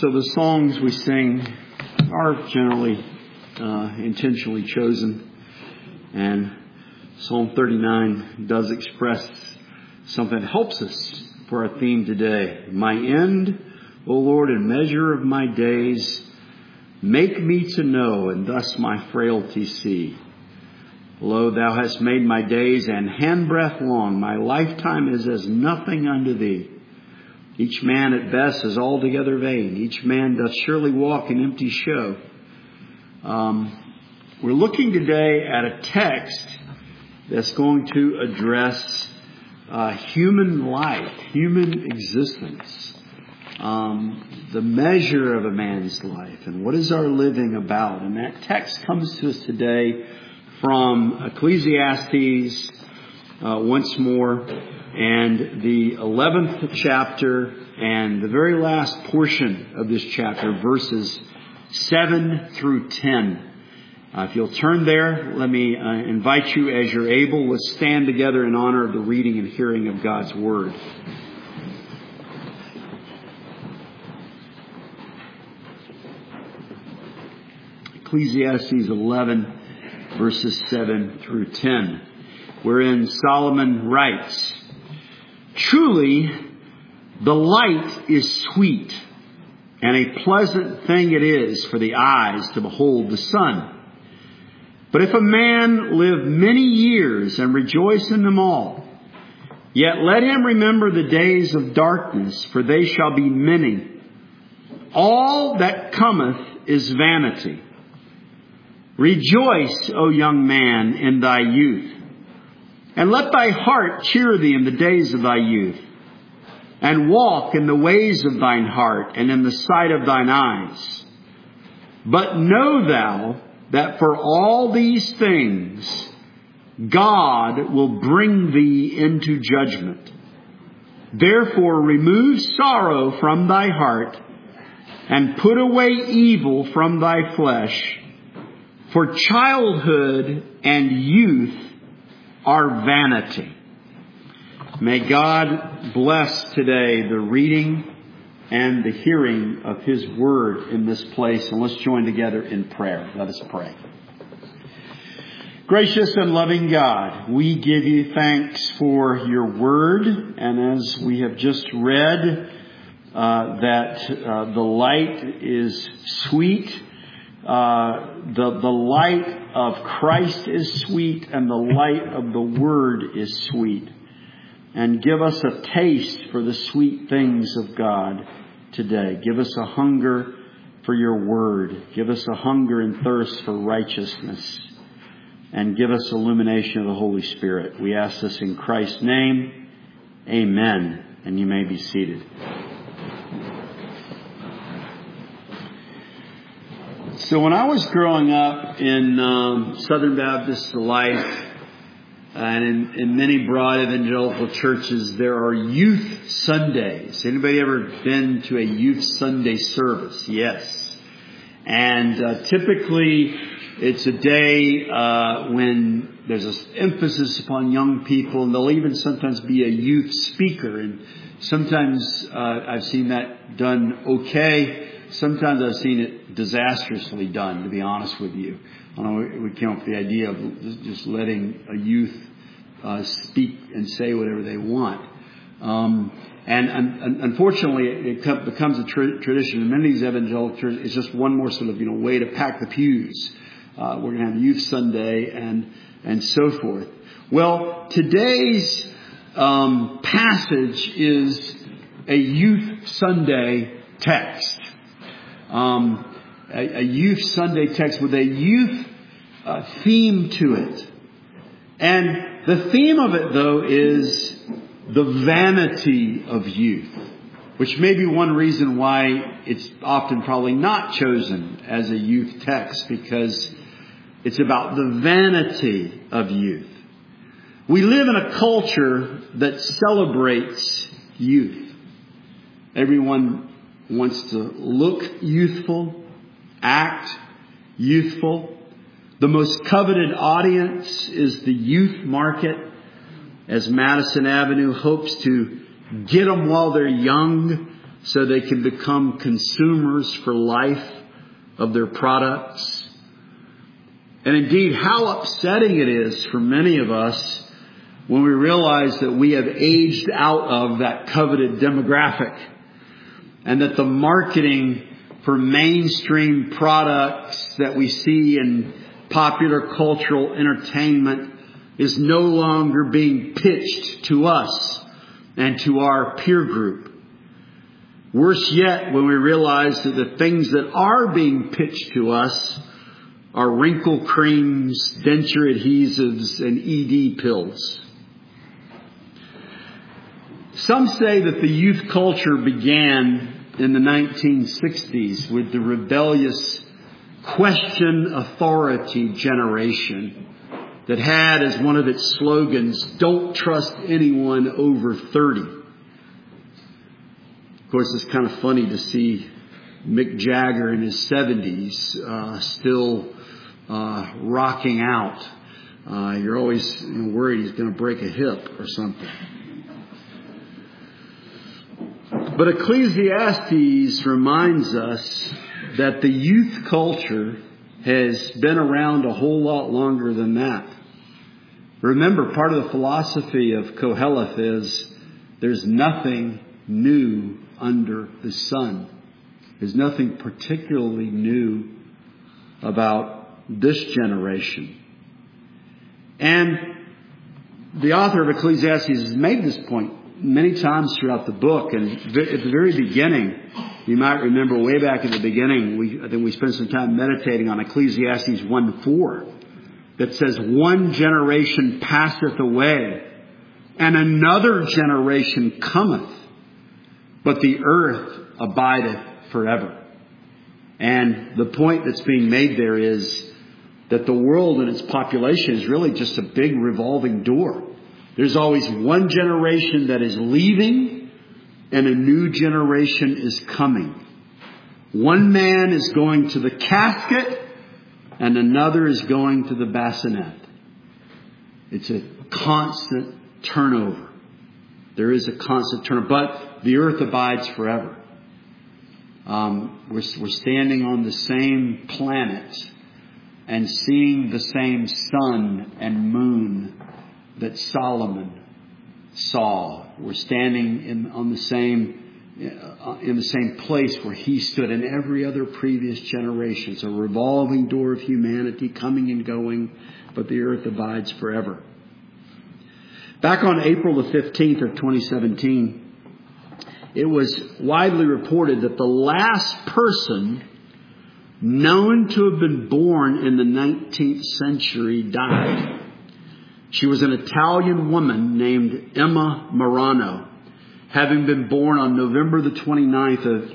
So the songs we sing are generally intentionally chosen. And Psalm 39 does express something that helps us for our theme today. My end, O Lord, and measure of my days, make me to know, and thus my frailty see. Lo, thou hast made my days an handbreadth long. My lifetime is as nothing unto thee. Each man at best is altogether vain. Each man doth surely walk in empty show. We're looking today at a text that's going to address human life, human existence, the measure of a man's life, and what is our living about. And that text comes to us today from Ecclesiastes once more, and the 11th chapter and the very last portion of this chapter, verses 7 through 10. If you'll turn there, let me invite you as you're able. Let's stand together in honor of the reading and hearing of God's Word. Ecclesiastes 11, verses 7 through 10, wherein Solomon writes, Truly, the light is sweet, and a pleasant thing it is for the eyes to behold the sun. But if a man live many years and rejoice in them all, yet let him remember the days of darkness, for they shall be many. All that cometh is vanity. Rejoice, O young man, in thy youth, and let thy heart cheer thee in the days of thy youth, and walk in the ways of thine heart and in the sight of thine eyes. But know thou that for all these things God will bring thee into judgment. Therefore remove sorrow from thy heart, and put away evil from thy flesh. For childhood and youth are vanity. May God bless today the reading and the hearing of His Word in this place. And let's join together in prayer. Let us pray. Gracious and loving God, we give you thanks for your Word. And as we have just read, that the light is sweet. The light of Christ is sweet, and the light of the Word is sweet. And give us a taste for the sweet things of God today. Give us a hunger for your Word. Give us a hunger and thirst for righteousness. And give us illumination of the Holy Spirit. We ask this in Christ's name. Amen. And you may be seated. So when I was growing up in Southern Baptist life, and in many broad evangelical churches, there are youth Sundays. Anybody ever been to a youth Sunday service? Yes. And typically it's a day when there's an emphasis upon young people, and there'll even sometimes be a youth speaker. And sometimes I've seen that done okay. Sometimes I've seen it disastrously done, to be honest with you. I don't know, we came up with the idea of just letting a youth speak and say whatever they want. And unfortunately, it becomes a tradition. In many of these evangelical churches, it's just one more sort of, way to pack the pews. We're going to have Youth Sunday and so forth. Well, today's passage is a Youth Sunday text. A Youth Sunday text with a youth theme to it. And the theme of it, though, is the vanity of youth, which may be one reason why it's often probably not chosen as a youth text, because it's about the vanity of youth. We live in a culture that celebrates youth. Everyone wants to look youthful, act youthful. The most coveted audience is the youth market, as Madison Avenue hopes to get them while they're young so they can become consumers for life of their products. And indeed, how upsetting it is for many of us when we realize that we have aged out of that coveted demographic, and that the marketing for mainstream products that we see in popular cultural entertainment is no longer being pitched to us and to our peer group. Worse yet, when we realize that the things that are being pitched to us are wrinkle creams, denture adhesives, and ED pills. Some say that the youth culture began in the 1960s with the rebellious question authority generation that had as one of its slogans, "Don't trust anyone over 30." Of course, it's kind of funny to see Mick Jagger in his 70s still rocking out. You're always worried he's going to break a hip or something. But Ecclesiastes reminds us that the youth culture has been around a whole lot longer than that. Remember, part of the philosophy of Koheleth is there's nothing new under the sun. There's nothing particularly new about this generation. And the author of Ecclesiastes has made this point many times throughout the book. And at the very beginning, you might remember way back in the beginning, I think we spent some time meditating on Ecclesiastes 1:4 that says, "One generation passeth away, and another generation cometh, but the earth abideth forever." And the point that's being made there is that the world and its population is really just a big revolving door. There's always one generation that is leaving and a new generation is coming. One man is going to the casket and another is going to the bassinet. It's a constant turnover. There is a constant turnover, but the earth abides forever. We're standing on the same planet and seeing the same sun and moon that Solomon saw. We're standing in the same place where he stood in every other previous generation. It's a revolving door of humanity coming and going, but the earth abides forever. Back on April the 15th of 2017, it was widely reported that the last person known to have been born in the 19th century died. She was an Italian woman named Emma Marano, having been born on November the 29th of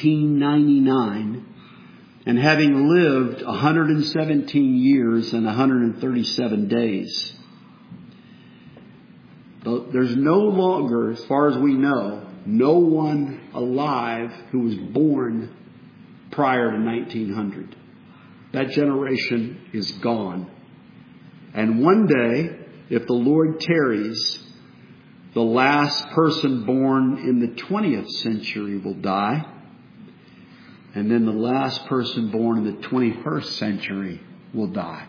1899 and having lived 117 years and 137 days. There's no longer, as far as we know, no one alive who was born prior to 1900. That generation is gone. And one day, if the Lord tarries, the last person born in the 20th century will die. And then the last person born in the 21st century will die.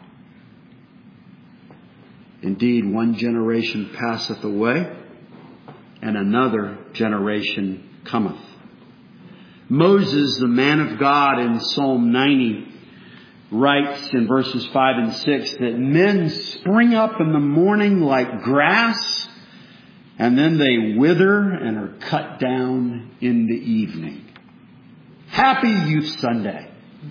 Indeed, one generation passeth away, and another generation cometh. Moses, the man of God, in Psalm 90, writes in verses 5 and 6 that men spring up in the morning like grass, and then they wither and are cut down in the evening. Happy Youth Sunday.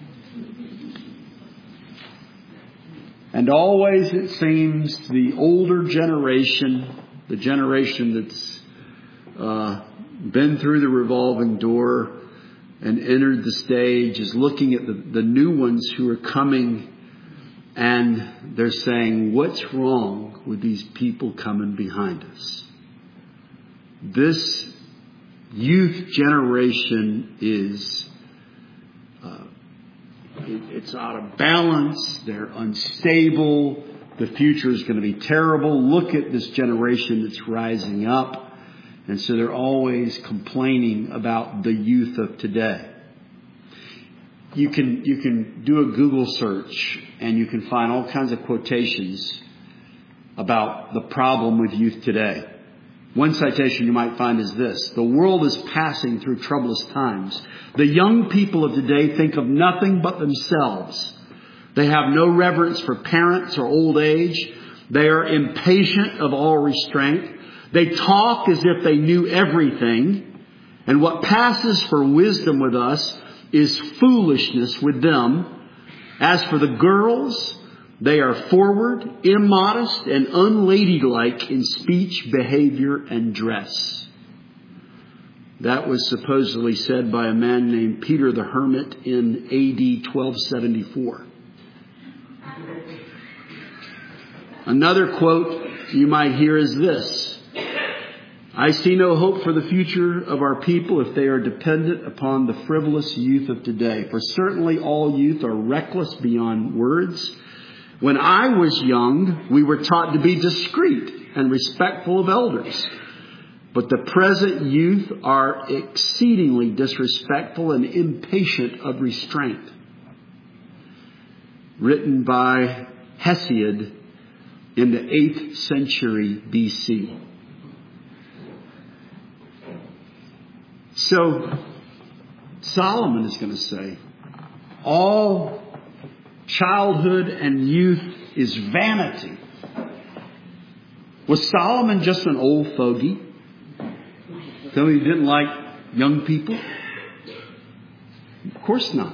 And always, it seems, the older generation, the generation that's been through the revolving door and entered the stage, is looking at the new ones who are coming, and they're saying, what's wrong with these people coming behind us? This youth generation is it's out of balance. They're unstable. The future is going to be terrible. Look at this generation that's rising up. And so they're always complaining about the youth of today. You can do a Google search and you can find all kinds of quotations about the problem with youth today. One citation you might find is this: the world is passing through troublous times. The young people of today think of nothing but themselves. They have no reverence for parents or old age. They are impatient of all restraint. They talk as if they knew everything. And what passes for wisdom with us is foolishness with them. As for the girls, they are forward, immodest, and unladylike in speech, behavior, and dress. That was supposedly said by a man named Peter the Hermit in AD 1274. Another quote you might hear is this: I see no hope for the future of our people if they are dependent upon the frivolous youth of today. For certainly all youth are reckless beyond words. When I was young, we were taught to be discreet and respectful of elders. But the present youth are exceedingly disrespectful and impatient of restraint. Written by Hesiod in the 8th century BC. So Solomon is going to say, all childhood and youth is vanity. Was Solomon just an old fogey? Somebody who didn't like young people? Of course not.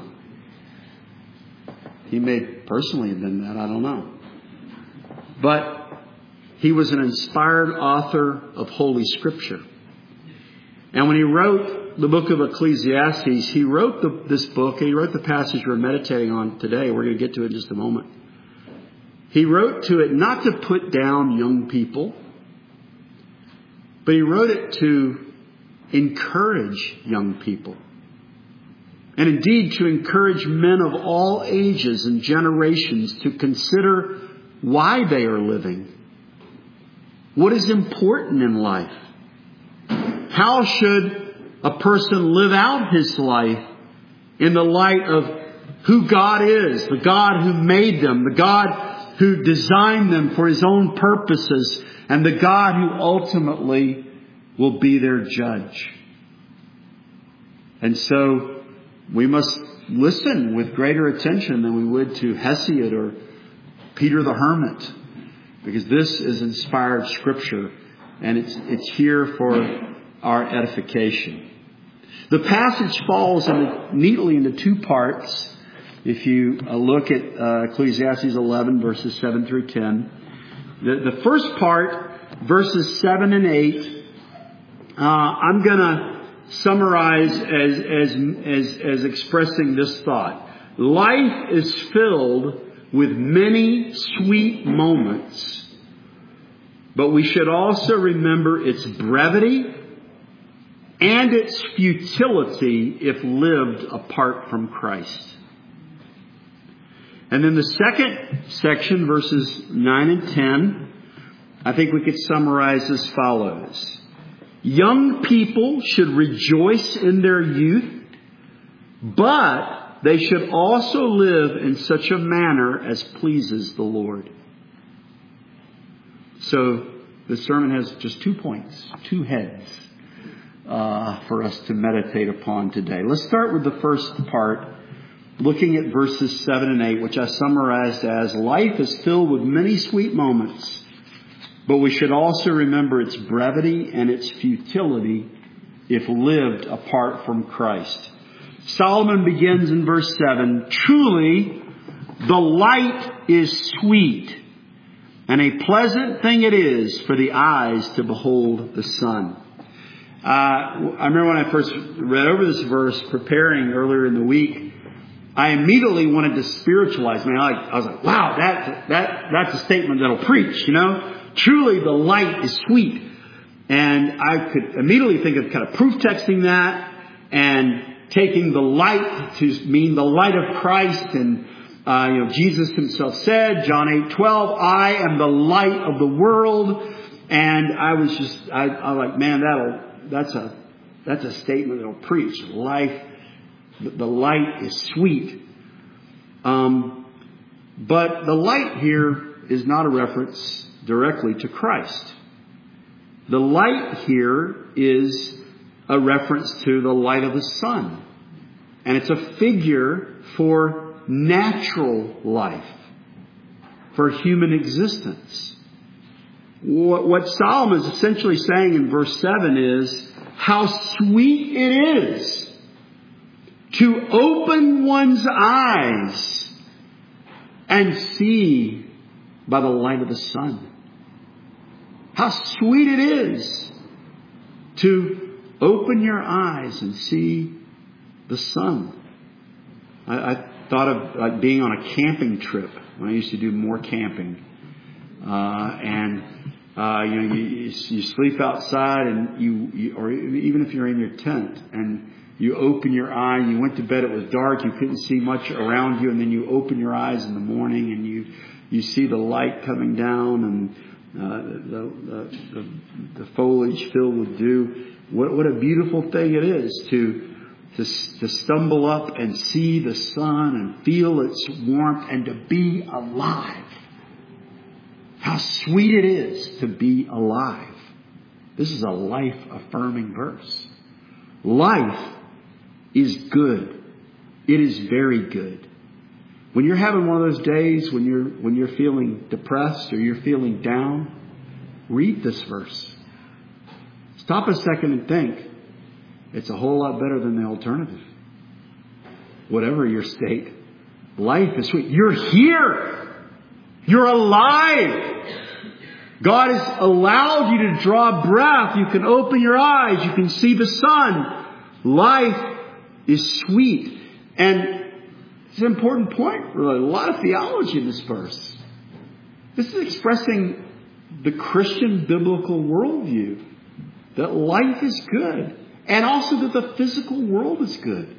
He may personally have been that, I don't know. But he was an inspired author of Holy Scripture. And when he wrote the book of Ecclesiastes, he wrote this book, and he wrote the passage we're meditating on today. We're going to get to it in just a moment. He wrote to it not to put down young people, but he wrote it to encourage young people. And indeed to encourage men of all ages and generations to consider why they are living. What is important in life? How should a person live out his life in the light of who God is, the God who made them, the God who designed them for His own purposes, and the God who ultimately will be their judge? And so we must listen with greater attention than we would to Hesiod or Peter the Hermit, because this is inspired Scripture, and it's here for our edification. The passage falls neatly into two parts. If you look at Ecclesiastes 11, verses 7 through 10. The first part, verses 7 and 8, I'm going to summarize as expressing this thought. Life is filled with many sweet moments, but we should also remember its brevity and its futility if lived apart from Christ. And then the second section, verses 9 and 10, I think we could summarize as follows. Young people should rejoice in their youth, but they should also live in such a manner as pleases the Lord. So the sermon has just 2 points, 2 heads for us to meditate upon today. Let's start with the first part, looking at verses 7 and 8, which I summarized as, life is filled with many sweet moments, but we should also remember its brevity and its futility if lived apart from Christ. Solomon begins in verse 7, truly the light is sweet, and a pleasant thing it is for the eyes to behold the sun. I remember when I first read over this verse, preparing earlier in the week, I immediately wanted to spiritualize. I was like, wow, that's a statement that'll preach, you know. Truly the light is sweet. And I could immediately think of kind of proof texting that and taking the light to mean the light of Christ. And, Jesus himself said, John 8:12, I am the light of the world. And I was like, man, that's a statement that'll preach. Life, the light is sweet. But the light here is not a reference directly to Christ. The light here is a reference to the light of the sun. And it's a figure for natural life, for human existence. What Solomon is essentially saying in verse 7 is how sweet it is to open one's eyes and see by the light of the sun. How sweet it is to open your eyes and see the sun. I thought of like being on a camping trip when I used to do more camping. You sleep outside and you or even if you're in your tent and you open your eye, you went to bed, it was dark, you couldn't see much around you, and then you open your eyes in the morning and you see the light coming down and the foliage filled with dew. What a beautiful thing it is to stumble up and see the sun and feel its warmth and to be alive. How sweet it is to be alive. This is a life-affirming verse. Life is good. It is very good. When you're having one of those days when you're feeling depressed or you're feeling down, read this verse. Stop a second and think. It's a whole lot better than the alternative. Whatever your state, life is sweet. You're here. You're alive. God has allowed you to draw breath. You can open your eyes. You can see the sun. Life is sweet. And it's an important point. Really. A lot of theology in this verse. This is expressing the Christian biblical worldview. That life is good. And also that the physical world is good.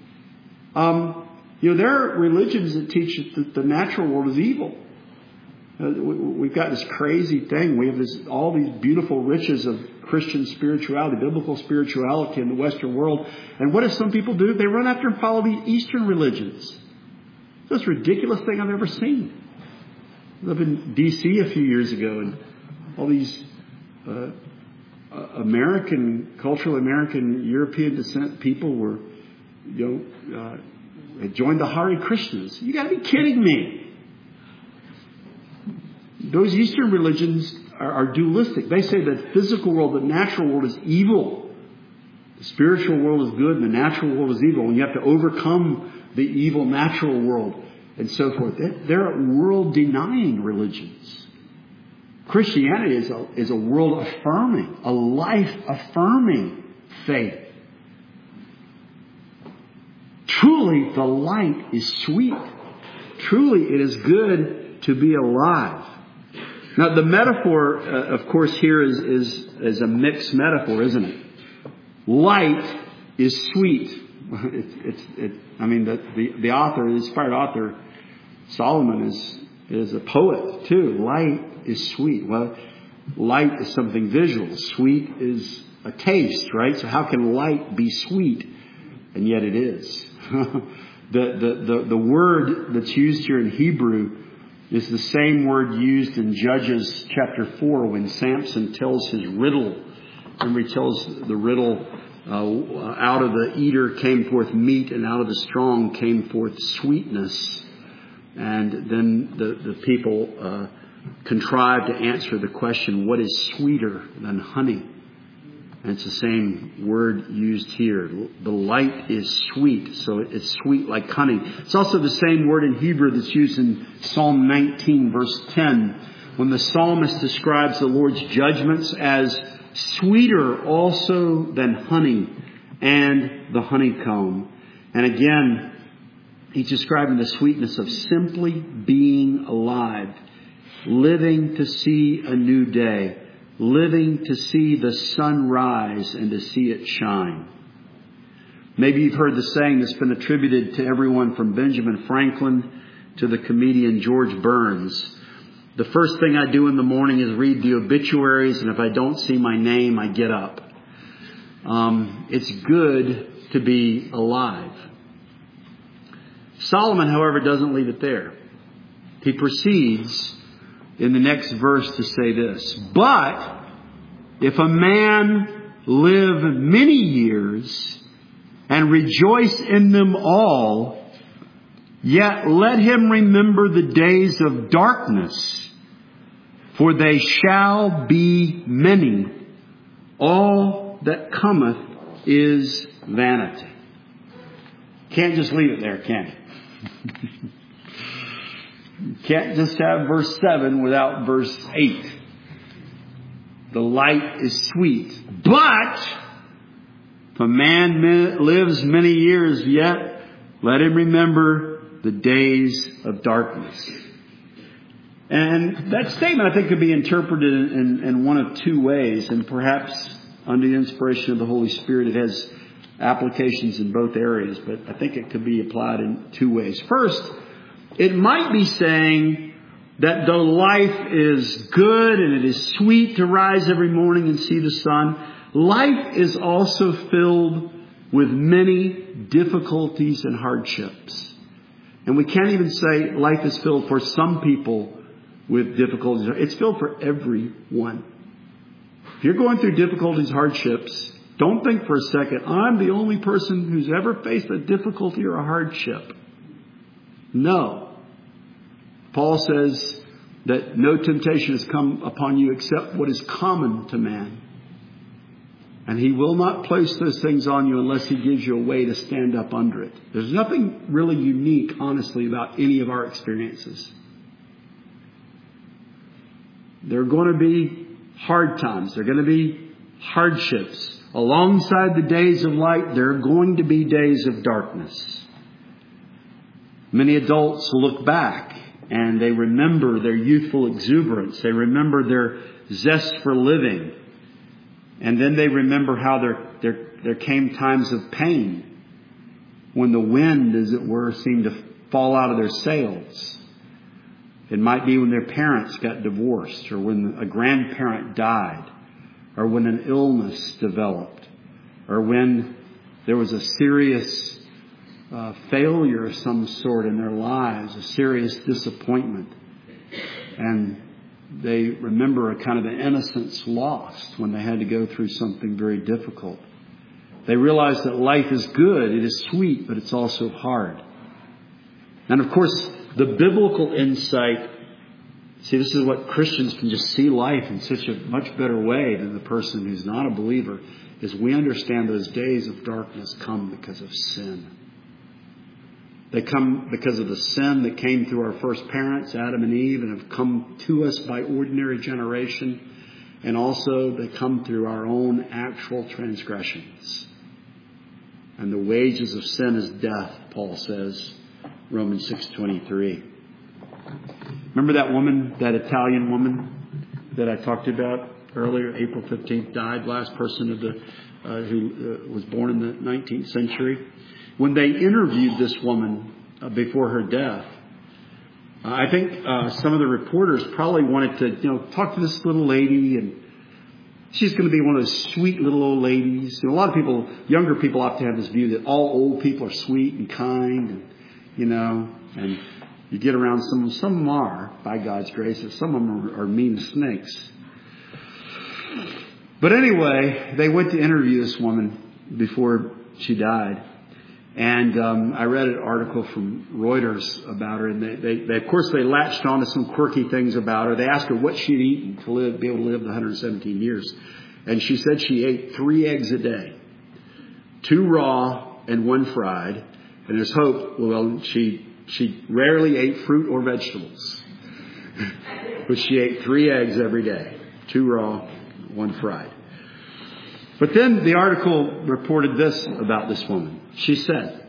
There are religions that teach that the natural world is evil. We've got this crazy thing. We have all these beautiful riches of Christian spirituality, biblical spirituality in the Western world. And what do some people do? They run after and follow the Eastern religions. It's the most ridiculous thing I've ever seen. I lived in D.C. a few years ago, and all these cultural American, European descent people were, had joined the Hare Krishnas. You got to be kidding me. Those Eastern religions are dualistic. They say that the physical world, the natural world is evil. The spiritual world is good and the natural world is evil. And you have to overcome the evil natural world and so forth. They're world-denying religions. Christianity is a world-affirming, a life-affirming faith. Truly, the light is sweet. Truly, it is good to be alive. Now, the metaphor, of course, here is a mixed metaphor, isn't it? Light is sweet. The author, the inspired author, Solomon, is a poet too. Light is sweet. Well, light is something visual. Sweet is a taste, right? So how can light be sweet? And yet it is. The word that's used here in Hebrew is the same word used in Judges chapter 4 when Samson tells his riddle. Remember, he tells the riddle, out of the eater came forth meat and out of the strong came forth sweetness. And then the people contrive to answer the question, what is sweeter than honey? And it's the same word used here. The light is sweet, so it's sweet like honey. It's also the same word in Hebrew that's used in Psalm 19, verse 10, when the psalmist describes the Lord's judgments as sweeter also than honey and the honeycomb. And again, he's describing the sweetness of simply being alive, living to see a new day. Living to see the sun rise and to see it shine. Maybe you've heard the saying that's been attributed to everyone from Benjamin Franklin to the comedian George Burns. The first thing I do in the morning is read the obituaries, and if I don't see my name, I get up. It's good to be alive. Solomon, however, doesn't leave it there. He proceeds in the next verse to say this: but if a man live many years and rejoice in them all, yet let him remember the days of darkness, for they shall be many. All that cometh is vanity. Can't just leave it there, can you? Can't just have verse 7 without verse 8. The light is sweet, but if a man lives many years yet, let him remember the days of darkness. And that statement, I think, could be interpreted in one of two ways, and perhaps under the inspiration of the Holy Spirit, it has applications in both areas, but I think it could be applied in two ways. First, it might be saying that though life is good and it is sweet to rise every morning and see the sun, life is also filled with many difficulties and hardships. And we can't even say life is filled for some people with difficulties. It's filled for everyone. If you're going through difficulties, hardships, don't think for a second, I'm the only person who's ever faced a difficulty or a hardship. No. Paul says that no temptation has come upon you except what is common to man. And He will not place those things on you unless He gives you a way to stand up under it. There's nothing really unique, honestly, about any of our experiences. There are going to be hard times. There are going to be hardships. Alongside the days of light, there are going to be days of darkness. Many adults look back and they remember their youthful exuberance. They remember their zest for living. And then they remember how there came times of pain when the wind, as it were, seemed to fall out of their sails. It might be when their parents got divorced, or when a grandparent died, or when an illness developed, or when there was a serious failure of some sort in their lives, a serious disappointment. And they remember a kind of an innocence lost when they had to go through something very difficult. They realize that life is good, it is sweet, but it's also hard. And of course, the biblical insight, see, this is what Christians can just see life in such a much better way than the person who's not a believer, is we understand those days of darkness come because of sin. They come because of the sin that came through our first parents, Adam and Eve, and have come to us by ordinary generation. And also they come through our own actual transgressions. And the wages of sin is death, Paul says, Romans 6:23. Remember that woman, that Italian woman that I talked about earlier, April 15th, died, last person of who was born in the 19th century. When they interviewed this woman before her death, I think some of the reporters probably wanted to, talk to this little lady, and she's going to be one of those sweet little old ladies. A lot of people, younger people, often have this view that all old people are sweet and kind, and you get around some of them are, by God's grace, and some of them are mean snakes. But anyway, they went to interview this woman before she died. And I read an article from Reuters about her, and they of course they latched on to some quirky things about her. They asked her what she'd eaten to be able to live the 117 years. And she said she ate 3 eggs a day, 2 raw and 1 fried. And there's hope. Well, she rarely ate fruit or vegetables. But she ate 3 eggs every day, 2 raw, 1 fried. But then the article reported this about this woman. She said,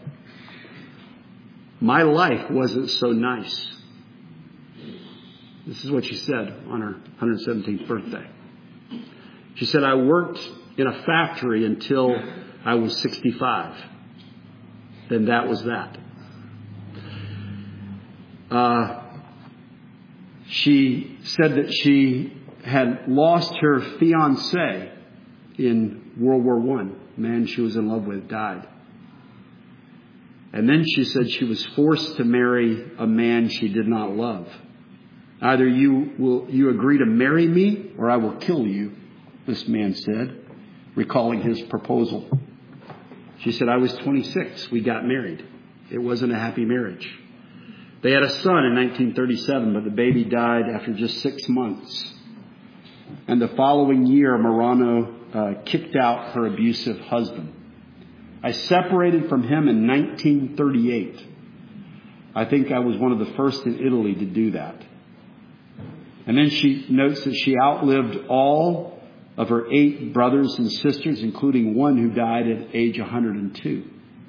"My life wasn't so nice." This is what she said on her 117th birthday. She said, "I worked in a factory until I was 65. Then that was that." She said that she had lost her fiancé in World War I. The man she was in love with died. And then she said she was forced to marry a man she did not love. Either you agree to marry me or I will kill you, this man said, recalling his proposal. She said, I was 26. We got married. It wasn't a happy marriage. They had a son in 1937, but the baby died after just 6 months. And the following year, Marano kicked out her abusive husband. I separated from him in 1938. I think I was one of the first in Italy to do that. And then she notes that she outlived all of her 8 brothers and sisters, including one who died at age 102.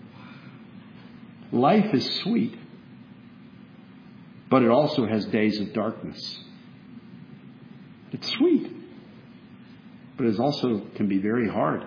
Life is sweet, but it also has days of darkness. It's sweet, but it also can be very hard.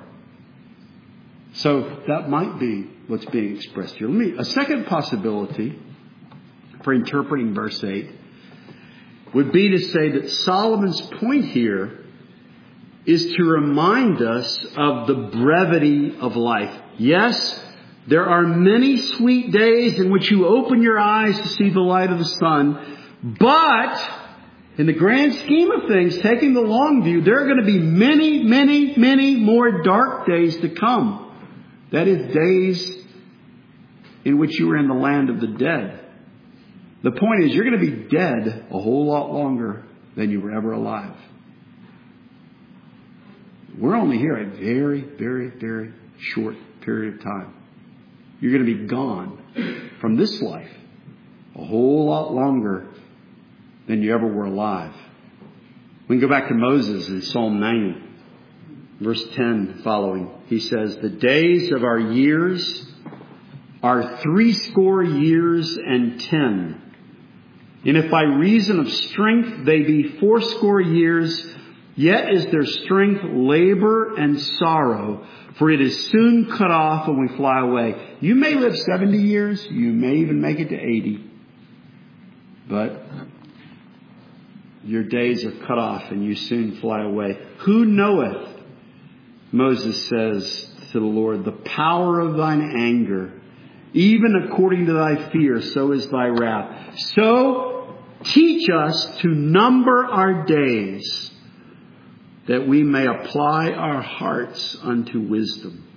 So that might be what's being expressed here. A second possibility for interpreting verse 8 would be to say that Solomon's point here is to remind us of the brevity of life. Yes, there are many sweet days in which you open your eyes to see the light of the sun, but in the grand scheme of things, taking the long view, there are going to be many, many, many more dark days to come. That is, days in which you are in the land of the dead. The point is, you're going to be dead a whole lot longer than you were ever alive. We're only here a very, very, very short period of time. You're going to be gone from this life a whole lot longer than you ever were alive. We can go back to Moses in Psalm 90. Verse 10 following, he says, the days of our years are 80 years and 10. And if by reason of strength they be 80 years, yet is their strength labor and sorrow, for it is soon cut off when we fly away. You may live 70 years, you may even make it to 80, but your days are cut off and you soon fly away. Who knoweth, Moses says to the Lord, the power of thine anger, even according to thy fear, so is thy wrath. So teach us to number our days, that we may apply our hearts unto wisdom.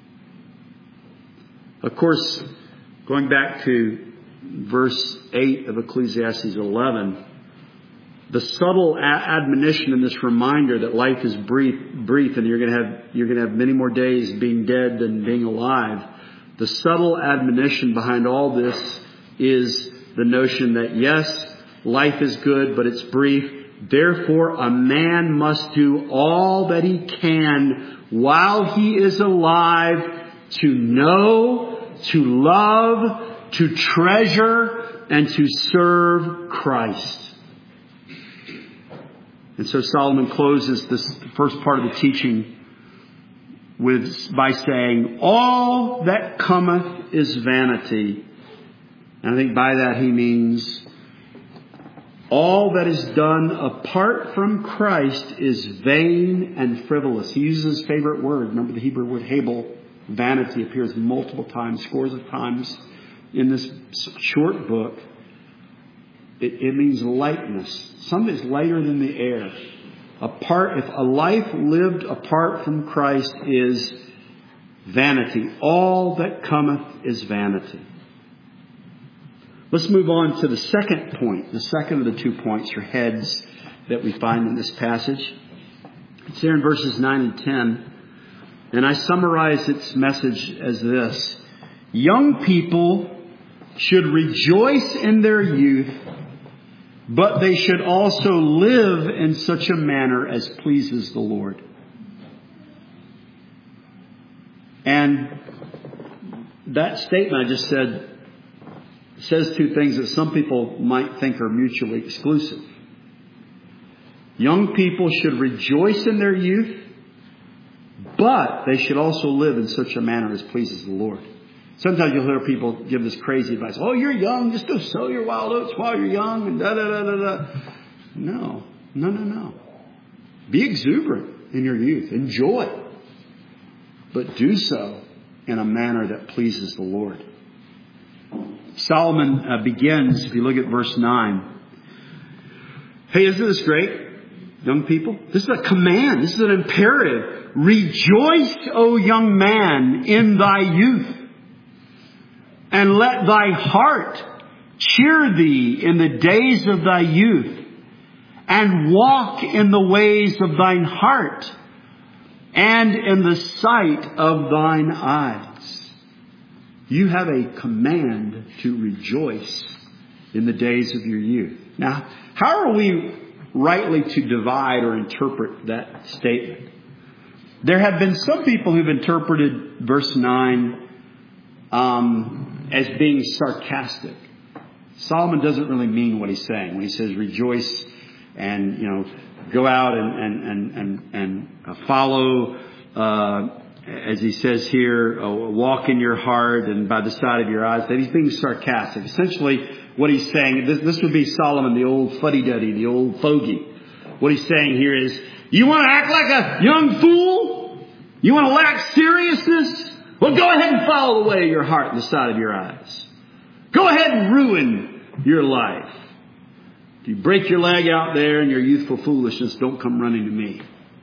Of course, going back to verse 8 of Ecclesiastes 11, the subtle admonition in this reminder that life is brief, and you're going to have many more days being dead than being alive. The subtle admonition behind all this is the notion that yes, life is good, but it's brief. Therefore, a man must do all that he can while he is alive to know, to love, to treasure, and to serve Christ. And so Solomon closes this first part of the teaching by saying, all that cometh is vanity. And I think by that he means all that is done apart from Christ is vain and frivolous. He uses his favorite word. Remember the Hebrew word hebel. Vanity appears multiple times, scores of times in this short book. It means lightness. Something that's lighter than the air. If a life lived apart from Christ is vanity. All that cometh is vanity. Let's move on to the second point. The second of the 2 points or heads that we find in this passage. It's there in verses 9 and 10. And I summarize its message as this. Young people should rejoice in their youth, but they should also live in such a manner as pleases the Lord. And that statement I just said says 2 things that some people might think are mutually exclusive. Young people should rejoice in their youth, but they should also live in such a manner as pleases the Lord. Sometimes you'll hear people give this crazy advice. Oh, you're young. Just go sow your wild oats while you're young. And da da da da da. No. Be exuberant in your youth. Enjoy. But do so in a manner that pleases the Lord. Solomon begins, if you look at verse 9. Hey, isn't this great, young people? This is a command. This is an imperative. Rejoice, O young man, in thy youth. And let thy heart cheer thee in the days of thy youth. And walk in the ways of thine heart. And in the sight of thine eyes. You have a command to rejoice in the days of your youth. Now, how are we rightly to divide or interpret that statement? There have been some people who've interpreted verse 9 as being sarcastic. Solomon doesn't really mean what he's saying when he says rejoice and, go out and follow, as he says here, walk in your heart and by the side of your eyes. That he's being sarcastic. Essentially, what he's saying, this would be Solomon, the old fuddy-duddy, the old fogey. What he's saying here is, you want to act like a young fool? You want to lack seriousness? Well, go ahead and follow the way of your heart and the side of your eyes. Go ahead and ruin your life. If you break your leg out there in your youthful foolishness, don't come running to me.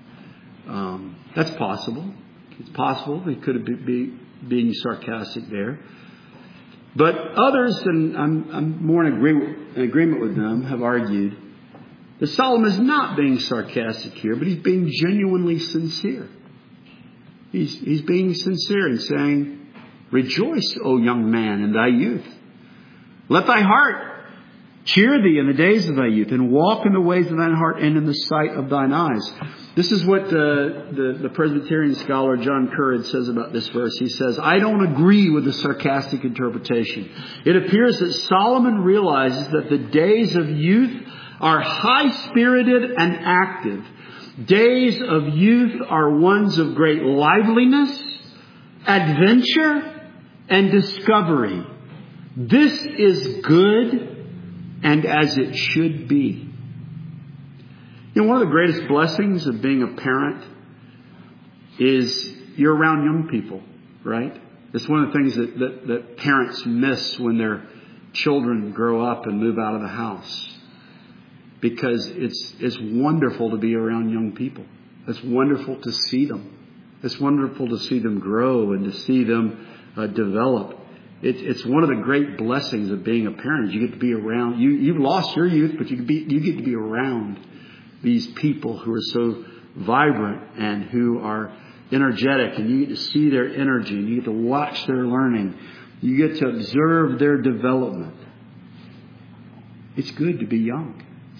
That's possible. It's possible he could have been being sarcastic there. But others, and I'm more in agreement with them, have argued that Solomon is not being sarcastic here, but he's being genuinely sincere. He's being sincere in saying, rejoice, O young man, in thy youth. Let thy heart cheer thee in the days of thy youth, and walk in the ways of thine heart and in the sight of thine eyes. This is what the Presbyterian scholar John Currid says about this verse. He says, I don't agree with the sarcastic interpretation. It appears that Solomon realizes that the days of youth are high-spirited and active. Days of youth are ones of great liveliness, adventure, and discovery. This is good and as it should be. One of the greatest blessings of being a parent is you're around young people, right? It's one of the things that parents miss when their children grow up and move out of the house. Because it's wonderful to be around young people. It's wonderful to see them. It's wonderful to see them grow and to see them develop. It's one of the great blessings of being a parent. You get to be around. You've lost your youth, but you get to be around these people who are so vibrant and who are energetic, and you get to see their energy, and you get to watch their learning. You get to observe their development. It's good to be young.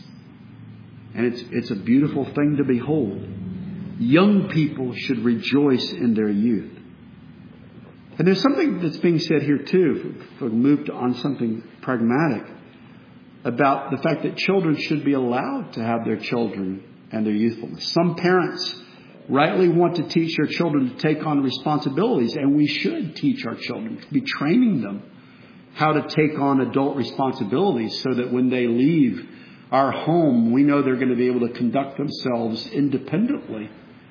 And it's a beautiful thing to behold. Young people should rejoice in their youth. And there's something that's being said here too, if we moved on something pragmatic, about the fact that children should be allowed to have their children and their youthfulness. Some parents rightly want to teach their children to take on responsibilities, and we should teach our children, to be training them how to take on adult responsibilities so that when they leave our home, we know they're going to be able to conduct themselves independently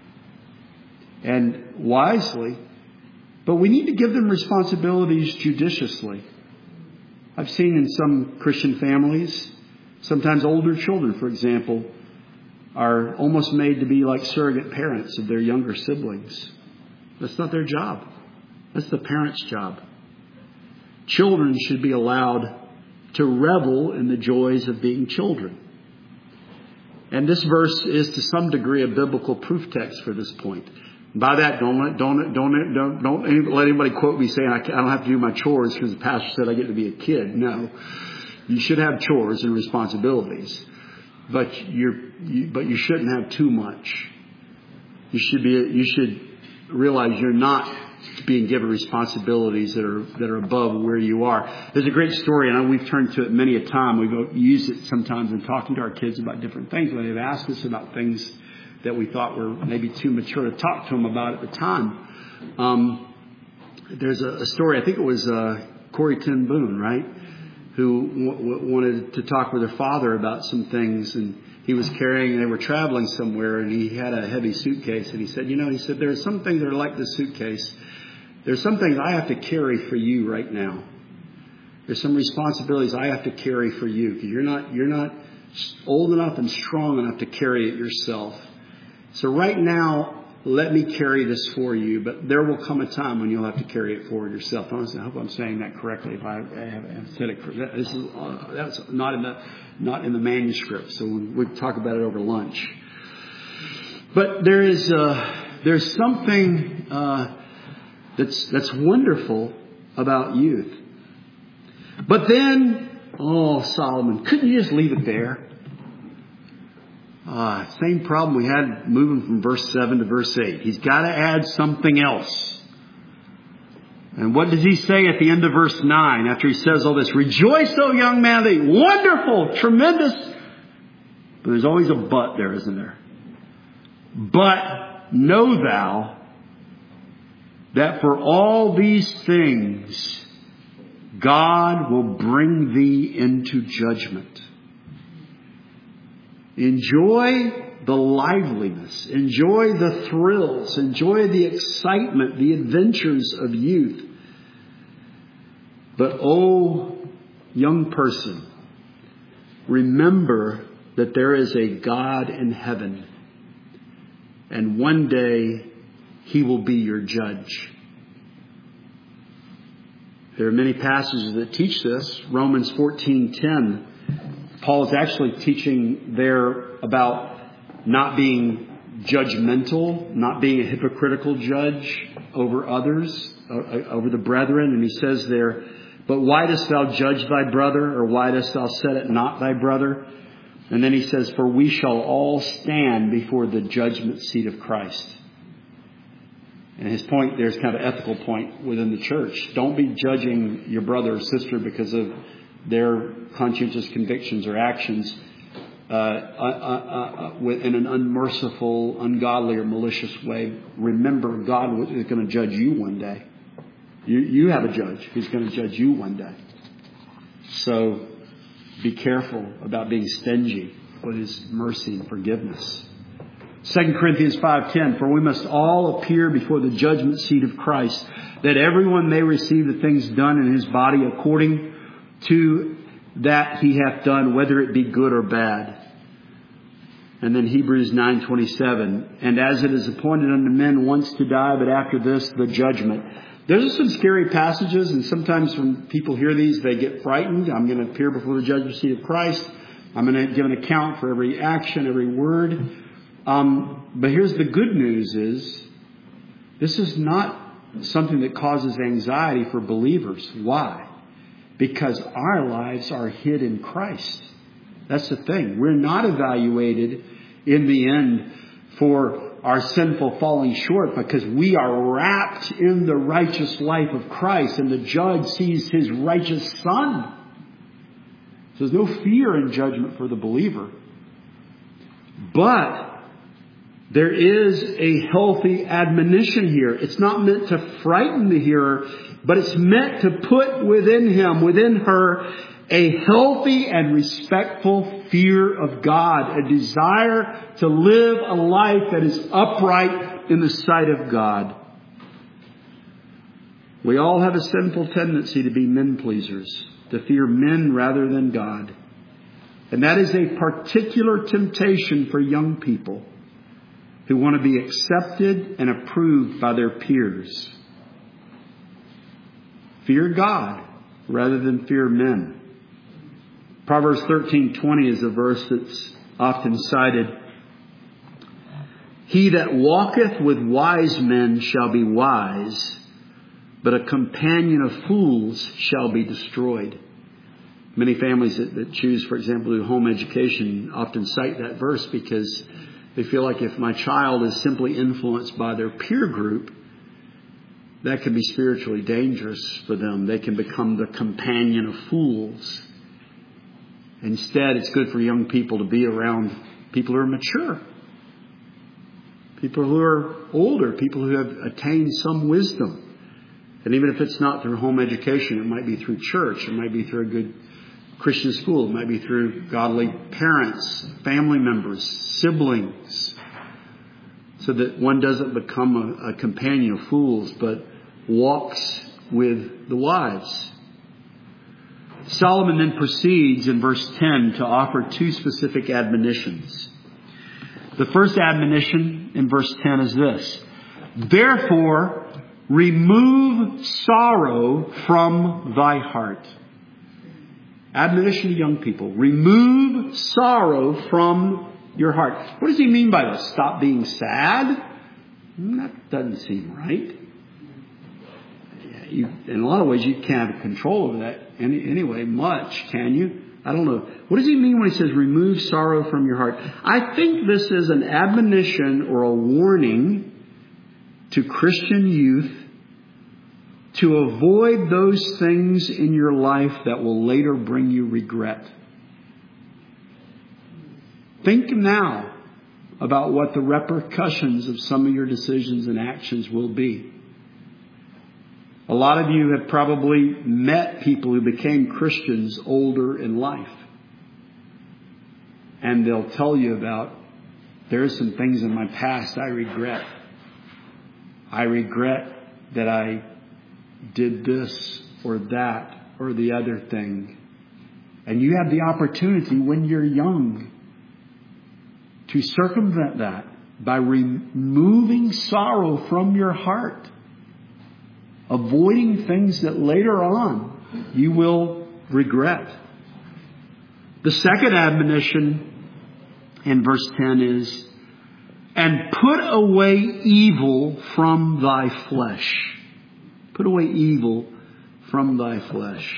and wisely. But we need to give them responsibilities judiciously. I've seen in some Christian families, sometimes older children, for example, are almost made to be like surrogate parents of their younger siblings. That's not their job. That's the parent's job. Children should be allowed to revel in the joys of being children. And this verse is to some degree a biblical proof text for this point. By that, don't let anybody quote me saying I don't have to do my chores because the pastor said I get to be a kid. No, you should have chores and responsibilities, but you shouldn't have too much. You should realize you're not being given responsibilities that are above where you are. There's a great story, and we've turned to it many a time. We use it sometimes in talking to our kids about different things when they've asked us about things that we thought were maybe too mature to talk to them about at the time. There's a story, I think it was Corrie Ten Boom, right? Who wanted to talk with her father about some things. And he was carrying, they were traveling somewhere, and he had a heavy suitcase. And he said, there are some things that are like this suitcase. There's some things I have to carry for you right now. There's some responsibilities I have to carry for you, because you're not old enough and strong enough to carry it yourself. So right now, let me carry this for you, but there will come a time when you'll have to carry it forward yourself. I hope I'm saying that correctly. If I have said it correctly, that's not in the manuscript. So we'll talk about it over lunch. But there's something that's wonderful about youth. But then, Solomon, couldn't you just leave it there? Same problem we had moving from verse 7 to verse 8. He's got to add something else. And what does he say at the end of verse 9 after he says all this? Rejoice, O young man, wonderful, tremendous. But there's always a but there, isn't there? But know thou that for all these things God will bring thee into judgment. Enjoy the liveliness. Enjoy the thrills. Enjoy the excitement, the adventures of youth. But, young person, remember that there is a God in heaven. And one day He will be your judge. There are many passages that teach this. Romans 14:10. Paul is actually teaching there about not being judgmental, not being a hypocritical judge over others, over the brethren. And he says there, but why dost thou judge thy brother, or why dost thou set at naught thy brother? And then he says, for we shall all stand before the judgment seat of Christ. And his point there is kind of an ethical point within the church. Don't be judging your brother or sister because of their conscientious convictions or actions in an unmerciful, ungodly, or malicious way. Remember, God is going to judge you one day. You have a judge who's going to judge you one day. So be careful about being stingy with His mercy and forgiveness. 2 Corinthians 5:10, for we must all appear before the judgment seat of Christ, that everyone may receive the things done in his body according to that he hath done, whether it be good or bad. And then Hebrews 9:27, and as it is appointed unto men once to die, but after this the judgment. Those are some scary passages, and sometimes when people hear these, they get frightened. I'm going to appear before the judgment seat of Christ. I'm going to give an account for every action, every word. But here's the good news is, this is not something that causes anxiety for believers. Why? Because our lives are hid in Christ. That's the thing. We're not evaluated in the end for our sinful falling short, because we are wrapped in the righteous life of Christ, and the judge sees His righteous Son. So there's no fear in judgment for the believer. But there is a healthy admonition here. It's not meant to frighten the hearer, but it's meant to put within him, within her, a healthy and respectful fear of God, a desire to live a life that is upright in the sight of God. We all have a sinful tendency to be men pleasers, to fear men rather than God. And that is a particular temptation for young people who want to be accepted and approved by their peers. Fear God rather than fear men. Proverbs 13:20 is a verse that's often cited. He that walketh with wise men shall be wise, but a companion of fools shall be destroyed. Many families that choose, for example, to do home education often cite that verse because they feel like if my child is simply influenced by their peer group, that can be spiritually dangerous for them. They can become the companion of fools. Instead, it's good for young people to be around people who are mature, people who are older, people who have attained some wisdom. And even if it's not through home education, it might be through church, it might be through a good Christian school. It might be through godly parents, family members, siblings, so that one doesn't become a companion of fools, but walks with the wise. Solomon then proceeds in verse 10 to offer two specific admonitions. The first admonition in verse 10 is this: therefore, remove sorrow from thy heart. Admonition to young people. Remove sorrow from your heart. What does he mean by this? Stop being sad? That doesn't seem right. In a lot of ways, you can't have control over that anyway, much, can you? I don't know. What does he mean when he says remove sorrow from your heart? I think this is an admonition or a warning to Christian youth to avoid those things in your life that will later bring you regret. Think now about what the repercussions of some of your decisions and actions will be. A lot of you have probably met people who became Christians older in life. And they'll tell you about, there's some things in my past I regret. I regret that I did this or that or the other thing. And you have the opportunity when you're young to circumvent that by removing sorrow from your heart. Avoiding things that later on you will regret. The second admonition in verse 10 is, and put away evil from thy flesh. Put away evil from thy flesh.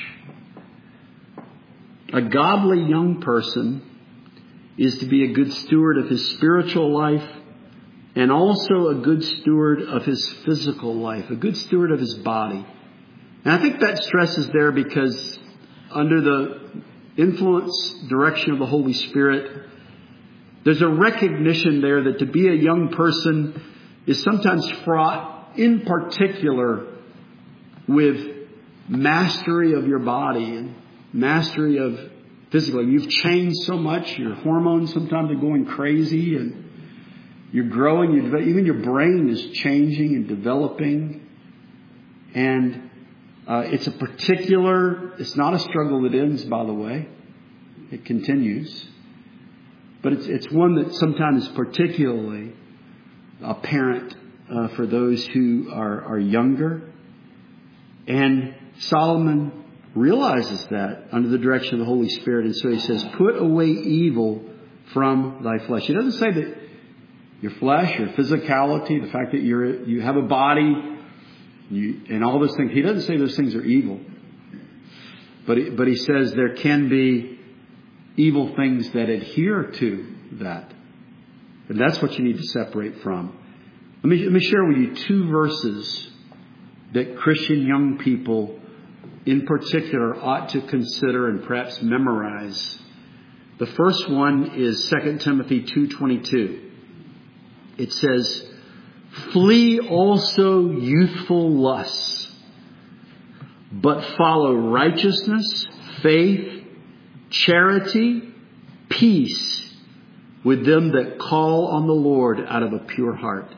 A godly young person is to be a good steward of his spiritual life and also a good steward of his physical life, a good steward of his body. And I think that stress is there because under the influence, direction of the Holy Spirit, there's a recognition there that to be a young person is sometimes fraught, in particular, with mastery of your body and mastery of physical. You've changed so much. Your hormones sometimes are going crazy and you're growing. Even your brain is changing and developing. And it's not a struggle that ends, by the way. It continues. But it's one that sometimes is particularly apparent for those who are younger. And Solomon realizes that under the direction of the Holy Spirit. And so he says, put away evil from thy flesh. He doesn't say that your flesh, your physicality, the fact that you have a body, and all those things. He doesn't say those things are evil. But he says there can be evil things that adhere to that. And that's what you need to separate from. Let me share with you two verses that Christian young people in particular ought to consider and perhaps memorize. The first one is 2 Timothy 2:22. It says, flee also youthful lusts, but follow righteousness, faith, charity, peace with them that call on the Lord out of a pure heart.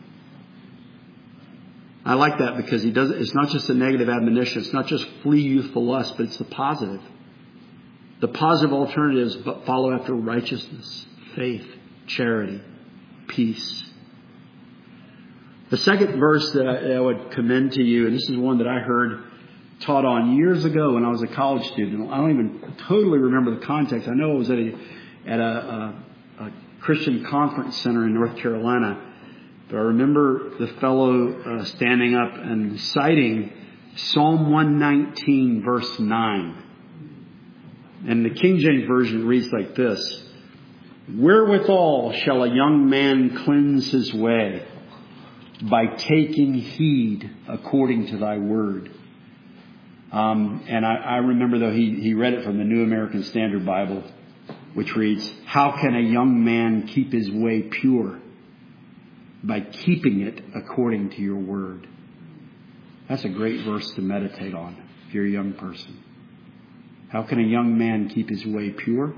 I like that because it's not just a negative admonition. It's not just flee youthful lust, but it's the positive. The positive alternatives, but follow after righteousness, faith, charity, peace. The second verse that I would commend to you, and this is one that I heard taught on years ago when I was a college student. I don't even totally remember the context. I know I was at a Christian conference center in North Carolina. But I remember the fellow standing up and citing Psalm 119, verse 9. And the King James Version reads like this: wherewithal shall a young man cleanse his way? By taking heed according to thy word. And I remember, though, he read it from the New American Standard Bible, which reads, how can a young man keep his way pure? By keeping it according to your word. That's a great verse to meditate on if you're a young person. How can a young man keep his way pure?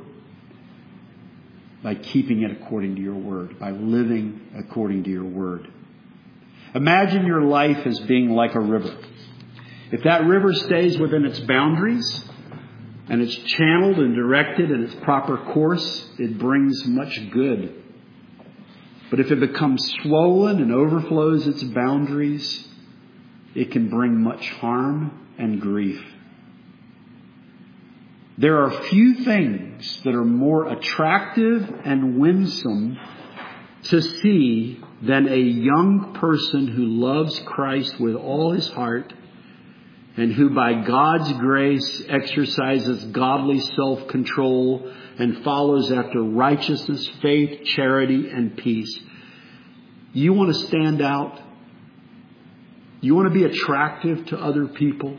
By keeping it according to your word, by living according to your word. Imagine your life as being like a river. If that river stays within its boundaries and it's channeled and directed in its proper course, it brings much good. But if it becomes swollen and overflows its boundaries, it can bring much harm and grief. There are few things that are more attractive and winsome to see than a young person who loves Christ with all his heart and who by God's grace exercises godly self-control and follows after righteousness, faith, charity, and peace. You want to stand out? You want to be attractive to other people?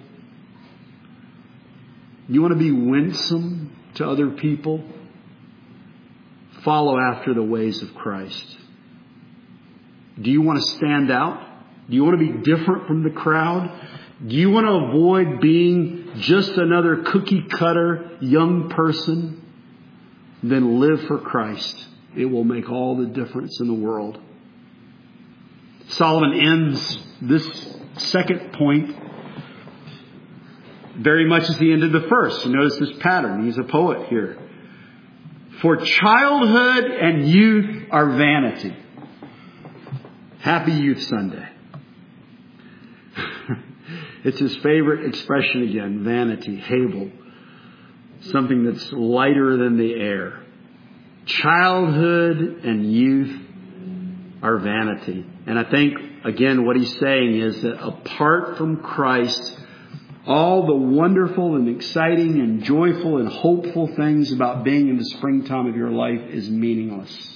You want to be winsome to other people? Follow after the ways of Christ. Do you want to stand out? Do you want to be different from the crowd? Do you want to avoid being just another cookie cutter young person? Then live for Christ. It will make all the difference in the world. Solomon ends this second point very much as the end of the first. You notice this pattern. He's a poet here. For childhood and youth are vanity. Happy Youth Sunday. It's his favorite expression again, vanity, Hebel. Something that's lighter than the air. Childhood and youth are vanity. And I think, again, what he's saying is that apart from Christ, all the wonderful and exciting and joyful and hopeful things about being in the springtime of your life is meaningless.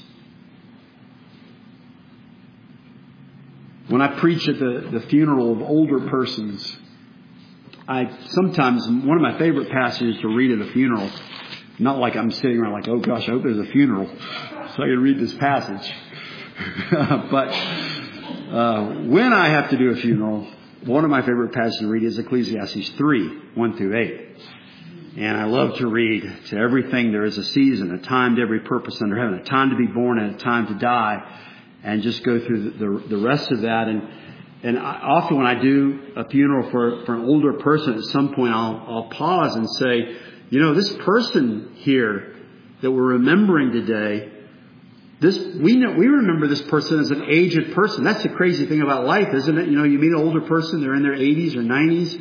When I preach at the funeral of older persons, sometimes one of my favorite passages to read at a funeral, not like I'm sitting around like, oh gosh, I hope there's a funeral so I can read this passage. But when I have to do a funeral, one of my favorite passages to read is Ecclesiastes 3, 1 through 8. And I love to read, to everything there is a season, a time to every purpose under heaven, a time to be born and a time to die, and just go through the rest of that. And often when I do a funeral for an older person, at some point I'll pause and say, you know, this person here that we're remembering today, we remember this person as an aged person. That's the crazy thing about life, isn't it? You know, you meet an older person, they're in their 80s or 90s,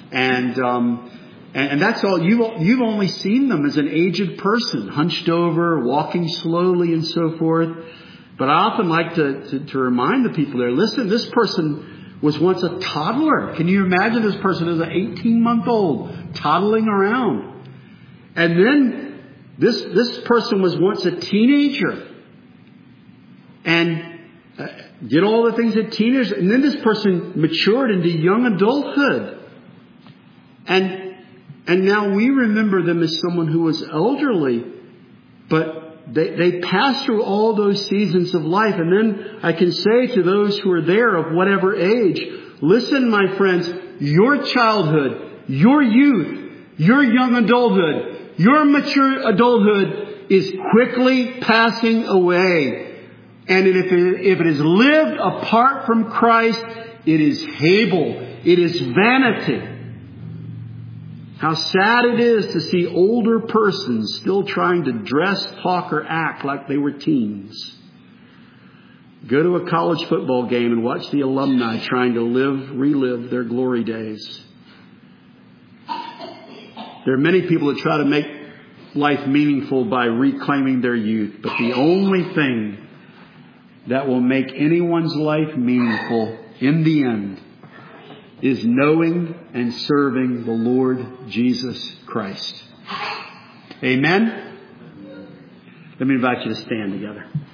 and that's all. You've only seen them as an aged person, hunched over, walking slowly, and so forth. But I often like to remind the people there, listen, this person was once a toddler. Can you imagine this person as an 18-month-old toddling around? And then this person was once a teenager and did all the things that teenagers, and then this person matured into young adulthood. And now we remember them as someone who was elderly, but they passed through all those seasons of life. And then I can say to those who are there of whatever age, listen, my friends, your childhood, your youth, your young adulthood, your mature adulthood is quickly passing away. And if it is lived apart from Christ, it is Hebel. It is vanity. How sad it is to see older persons still trying to dress, talk, or act like they were teens. Go to a college football game and watch the alumni trying to relive their glory days. There are many people that try to make life meaningful by reclaiming their youth. But the only thing that will make anyone's life meaningful in the end is knowing and serving the Lord Jesus Christ. Amen? Let me invite you to stand together.